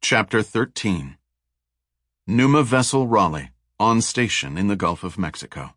Chapter 13. Numa Vessel Raleigh, on station in the Gulf of Mexico.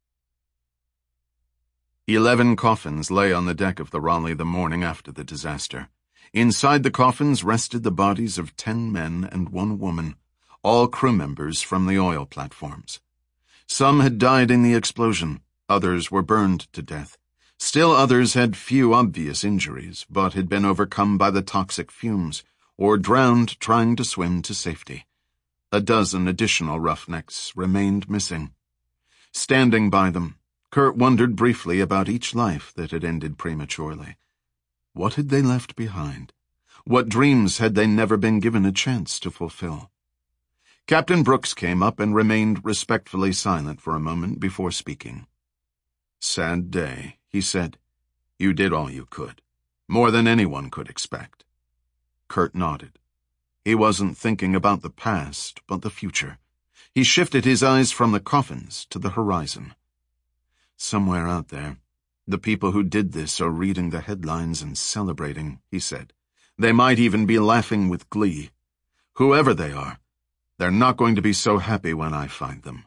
11 coffins lay on the deck of the Raleigh the morning after the disaster. Inside the coffins rested the bodies of 10 men and 1 woman, all crew members from the oil platforms. Some had died in the explosion, others were burned to death. Still others had few obvious injuries, but had been overcome by the toxic fumes, or drowned trying to swim to safety. A dozen additional roughnecks remained missing. Standing by them, Kurt wondered briefly about each life that had ended prematurely. What had they left behind? What dreams had they never been given a chance to fulfill? Captain Brooks came up and remained respectfully silent for a moment before speaking. "Sad day," he said. "You did all you could, more than anyone could expect." Kurt nodded. He wasn't thinking about the past, but the future. He shifted his eyes from the coffins to the horizon. "Somewhere out there, the people who did this are reading the headlines and celebrating," he said. "They might even be laughing with glee. Whoever they are, they're not going to be so happy when I find them.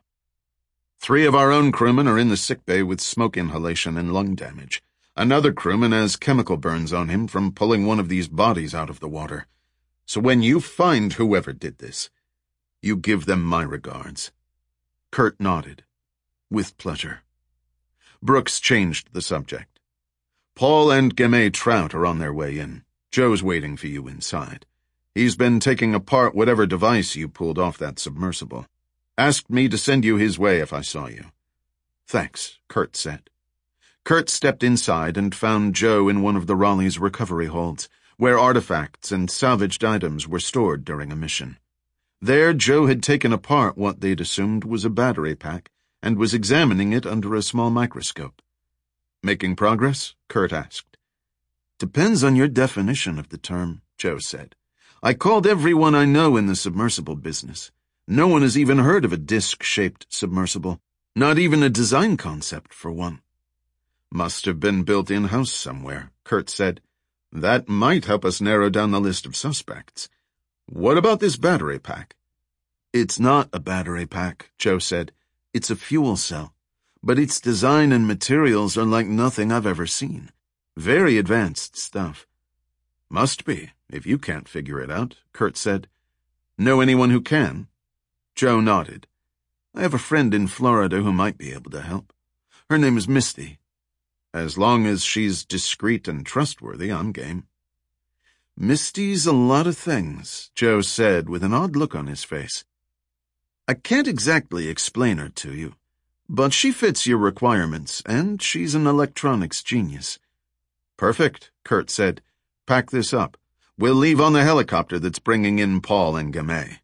3 of our own crewmen are in the sickbay with smoke inhalation and lung damage. Another crewman has chemical burns on him from pulling one of these bodies out of the water. So when you find whoever did this, you give them my regards." Kurt nodded. "With pleasure." Brooks changed the subject. "Paul and Gamay Trout are on their way in. Joe's waiting for you inside. He's been taking apart whatever device you pulled off that submersible. Asked me to send you his way if I saw you." "Thanks," Kurt said. Kurt stepped inside and found Joe in one of the Raleigh's recovery holds, where artifacts and salvaged items were stored during a mission. There, Joe had taken apart what they'd assumed was a battery pack and was examining it under a small microscope. "Making progress?" Kurt asked. "Depends on your definition of the term," Joe said. "I called everyone I know in the submersible business. No one has even heard of a disc-shaped submersible, not even a design concept for one." "Must have been built in-house somewhere," Kurt said. "That might help us narrow down the list of suspects. What about this battery pack?" "It's not a battery pack," Joe said. "It's a fuel cell. But its design and materials are like nothing I've ever seen. Very advanced stuff." "Must be, if you can't figure it out," Kurt said. "Know anyone who can?" Joe nodded. "I have a friend in Florida who might be able to help. Her name is Misty. As long as she's discreet and trustworthy, I'm game." "Misty's a lot of things," Joe said with an odd look on his face. "I can't exactly explain her to you, but she fits your requirements, and she's an electronics genius." "Perfect," Kurt said. "Pack this up. We'll leave on the helicopter that's bringing in Paul and Gamay."